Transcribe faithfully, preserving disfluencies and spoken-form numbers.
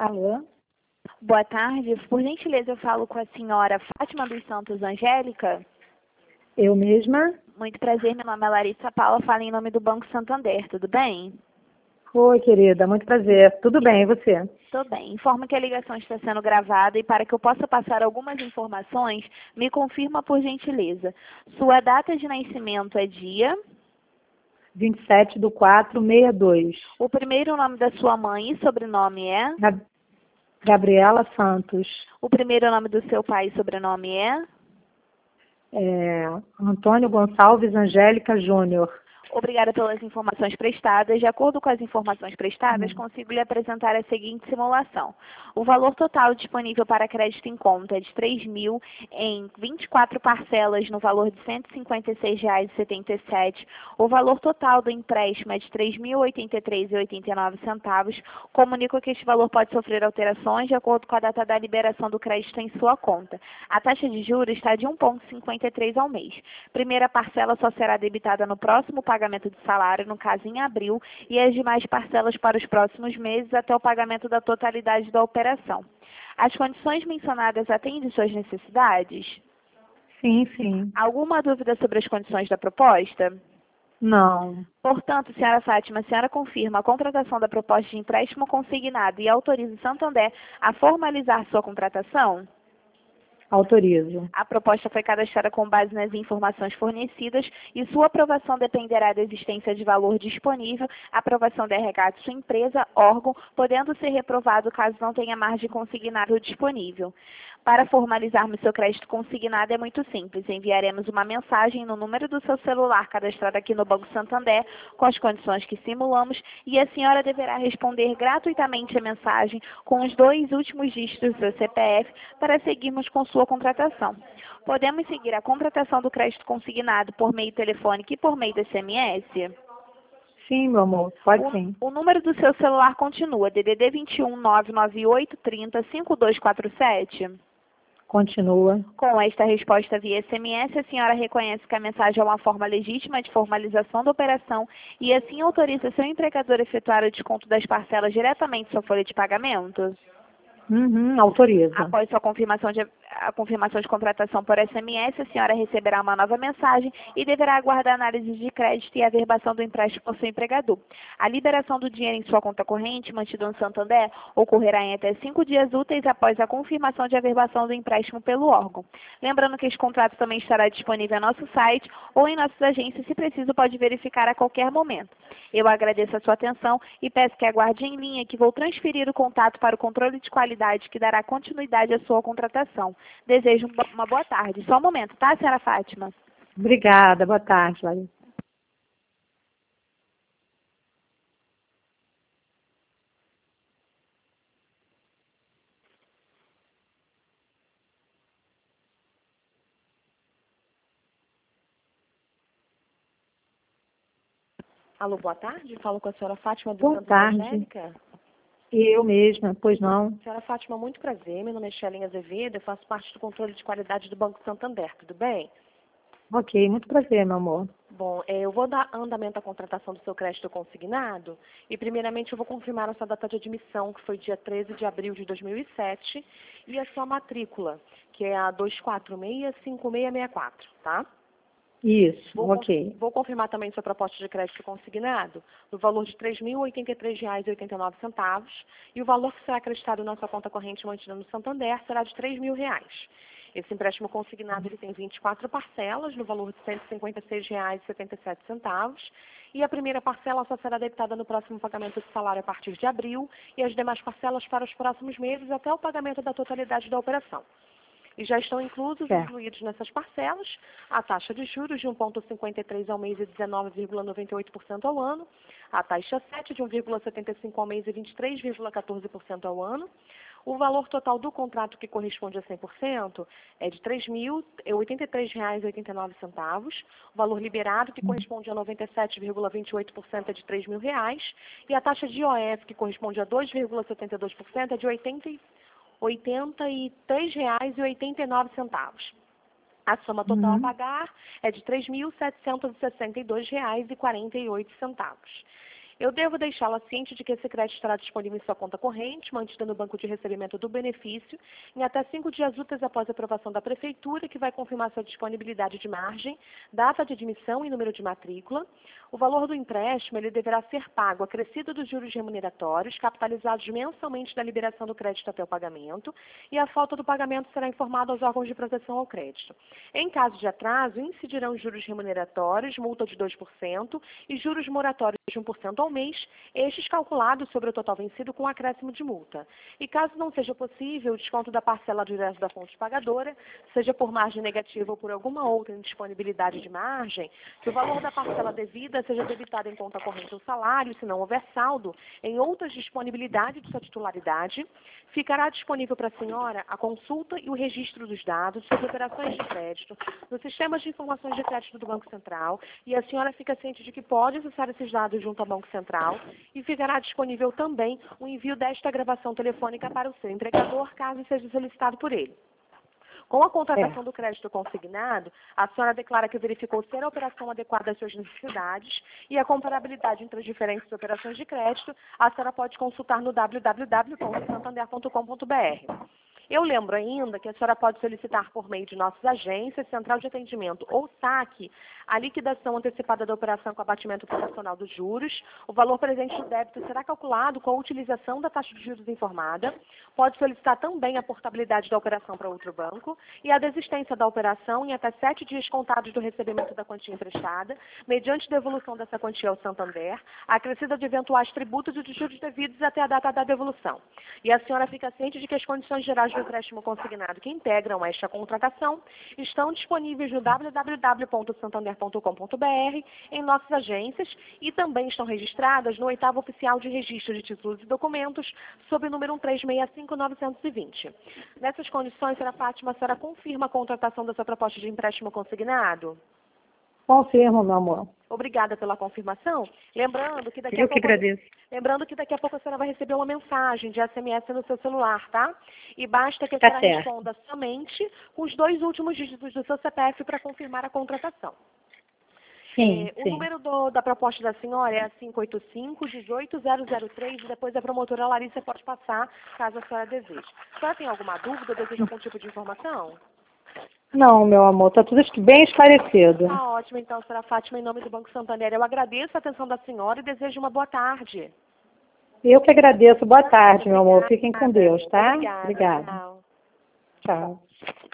Alô? Boa tarde. Por gentileza, eu falo com a senhora Fátima dos Santos Angélica. Eu mesma? Muito prazer, meu nome é Larissa Paula, falo em nome do Banco Santander, tudo bem? Oi, querida, muito prazer. Tudo bem, e você? Tudo bem. Informo que a ligação está sendo gravada e para que eu possa passar algumas informações, me confirma por gentileza. Sua data de nascimento é dia? vinte e sete do quatro, sessenta e dois. O primeiro nome da sua mãe e sobrenome é? Gab- Gabriela Santos. O primeiro nome do seu pai e sobrenome é? É, Antônio Gonçalves Angélica Júnior. Obrigada pelas informações prestadas. De acordo com as informações prestadas, consigo lhe apresentar a seguinte simulação. O valor total disponível para crédito em conta é de três mil em vinte e quatro parcelas no valor de cento e cinquenta e seis reais e setenta e sete centavos. O valor total do empréstimo é de três mil e oitenta e três reais e oitenta e nove centavos. Comunico que este valor pode sofrer alterações de acordo com a data da liberação do crédito em sua conta. A taxa de juros está de um vírgula cinquenta e três ao mês. Primeira parcela só será debitada no próximo pagamento pagamento de salário, no caso em abril, e as demais parcelas para os próximos meses até o pagamento da totalidade da operação. As condições mencionadas atendem suas necessidades? Sim, sim. Alguma dúvida sobre as condições da proposta? Não. Portanto, senhora Fátima, a senhora confirma a contratação da proposta de empréstimo consignado e autoriza o Santander a formalizar sua contratação? Autorizo. A proposta foi cadastrada com base nas informações fornecidas e sua aprovação dependerá da existência de valor disponível, aprovação da R H de sua empresa, órgão, podendo ser reprovado caso não tenha margem consignável disponível. Para formalizarmos seu crédito consignado é muito simples. Enviaremos uma mensagem no número do seu celular cadastrado aqui no Banco Santander com as condições que simulamos e a senhora deverá responder gratuitamente a mensagem com os dois últimos dígitos do seu C P F para seguirmos com sua contratação. Podemos seguir a contratação do crédito consignado por meio telefônico e por meio do S M S? Sim, meu amor, pode O, sim. o número do seu celular continua D D D vinte e um, nove nove oito, trinta, cinquenta e dois quarenta e sete? Continua. Com esta resposta via S M S, a senhora reconhece que a mensagem é uma forma legítima de formalização da operação e assim autoriza seu empregador a efetuar o desconto das parcelas diretamente em sua folha de pagamento? Uhum, autoriza. Após sua confirmação de, a confirmação de contratação por S M S, a senhora receberá uma nova mensagem e deverá aguardar a análise de crédito e a averbação do empréstimo por seu empregador. A liberação do dinheiro em sua conta corrente, mantida no Santander, ocorrerá em até cinco dias úteis após a confirmação de averbação do empréstimo pelo órgão. Lembrando que este contrato também estará disponível em nosso site ou em nossas agências, se preciso pode verificar a qualquer momento. Eu agradeço a sua atenção e peço que aguarde em linha que vou transferir o contato para o controle de qualidade que dará continuidade à sua contratação. Desejo uma boa tarde. Só um momento, tá, senhora Fátima? Obrigada, boa tarde, Larissa. Alô, boa tarde. Falo com a senhora Fátima do Boa Santos tarde. Angélica. Eu mesma, pois não. Senhora Fátima, muito prazer. Meu nome é Shelinha Azevedo, eu faço parte do controle de qualidade do Banco Santander, tudo bem? Ok, muito prazer, meu amor. Bom, eh, eu vou dar andamento à contratação do seu crédito consignado e, primeiramente, eu vou confirmar a sua data de admissão, que foi dia treze de abril de dois mil e sete, e a sua matrícula, que é a dois quatro seis, cinco seis seis quatro, tá? Isso, Vou, ok. vou confirmar também sua proposta de crédito consignado no valor de três mil e oitenta e três reais e oitenta e nove centavos e o valor que será acreditado na sua conta corrente mantida no Santander será de três mil reais. Esse empréstimo consignado ele tem vinte e quatro parcelas no valor de cento e cinquenta e seis reais e setenta e sete centavos e a primeira parcela só será debitada no próximo pagamento de salário a partir de abril e as demais parcelas para os próximos meses até o pagamento da totalidade da operação. E já estão inclusos, Certo. incluídos nessas parcelas, a taxa de juros de um vírgula cinquenta e três ao mês e dezenove vírgula noventa e oito por cento ao ano, a taxa sete de um vírgula setenta e cinco ao mês e vinte e três vírgula quatorze por cento ao ano. O valor total do contrato, que corresponde a cem por cento, é de três mil e oitenta e três reais e oitenta e nove centavos. O valor liberado, que corresponde a noventa e sete vírgula vinte e oito por cento, é de três mil reais. E a taxa de I O F, que corresponde a dois vírgula setenta e dois por cento, é de oitenta e três reais e oitenta e nove centavos. A soma total Uhum. a pagar é de três mil setecentos e sessenta e dois reais e quarenta e oito centavos. Eu devo deixá-la ciente de que esse crédito estará disponível em sua conta corrente, mantida no banco de recebimento do benefício, em até cinco dias úteis após a aprovação da Prefeitura, que vai confirmar sua disponibilidade de margem, data de admissão e número de matrícula. O valor do empréstimo ele deverá ser pago acrescido dos juros remuneratórios, capitalizados mensalmente da liberação do crédito até o pagamento, e a falta do pagamento será informada aos órgãos de proteção ao crédito. Em caso de atraso, incidirão juros remuneratórios, multa de dois por cento e juros moratórios de um por cento ao mês, estes calculados sobre o total vencido com acréscimo de multa. E caso não seja possível o desconto da parcela direto da fonte pagadora, seja por margem negativa ou por alguma outra indisponibilidade de margem, que o valor da parcela devida seja debitado em conta corrente ou salário, se não houver saldo, em outras disponibilidades de sua titularidade, ficará disponível para a senhora a consulta e o registro dos dados sobre operações de crédito nos sistemas de informações de crédito do Banco Central, e a senhora fica ciente de que pode acessar esses dados junto ao Banco Central, e ficará disponível também o envio desta gravação telefônica para o seu entregador, caso seja solicitado por ele. Com a contratação É. do crédito consignado, a senhora declara que verificou ser a operação adequada às suas necessidades e a comparabilidade entre as diferentes operações de crédito, a senhora pode consultar no w w w ponto santander ponto com ponto b r. Eu lembro ainda que a senhora pode solicitar por meio de nossas agências, Central de Atendimento ou S A C, a liquidação antecipada da operação com abatimento proporcional dos juros. O valor presente do débito será calculado com a utilização da taxa de juros informada. Pode solicitar também a portabilidade da operação para outro banco e a desistência da operação em até sete dias contados do recebimento da quantia emprestada, mediante devolução dessa quantia ao Santander, acrescida de eventuais tributos e de juros devidos até a data da devolução. E a senhora fica ciente de que as condições gerais do empréstimo consignado que integram esta contratação estão disponíveis no w w w ponto santander ponto com ponto b r, em nossas agências, e também estão registradas no oitavo Oficial de Registro de Títulos e Documentos, sob o número um três seis cinco nove dois zero. Nessas condições, senhora Fátima, a senhora confirma a contratação da sua proposta de empréstimo consignado? Confirmo, meu amor. Obrigada pela confirmação. Lembrando que daqui Eu a que pouco... agradeço. Lembrando que daqui a pouco a senhora vai receber uma mensagem de S M S no seu celular, tá? E basta que a Tá senhora certo. responda somente com os dois últimos dígitos do seu C P F para confirmar a contratação. Sim, É, o sim. número do- da proposta da senhora é a cinco oito cinco, um oito zero zero três, e depois a promotora Larissa pode passar, caso a senhora deseje. A senhora tem alguma dúvida, deseja algum tipo de informação? Não, meu amor, tá tudo bem esclarecido. Tá ótimo, então, senhora Fátima, em nome do Banco Santander, eu agradeço a atenção da senhora e desejo uma boa tarde. Eu que agradeço. Boa tarde, meu amor. Fiquem com Deus, tá? Obrigada. Obrigada. Tchau. Tchau.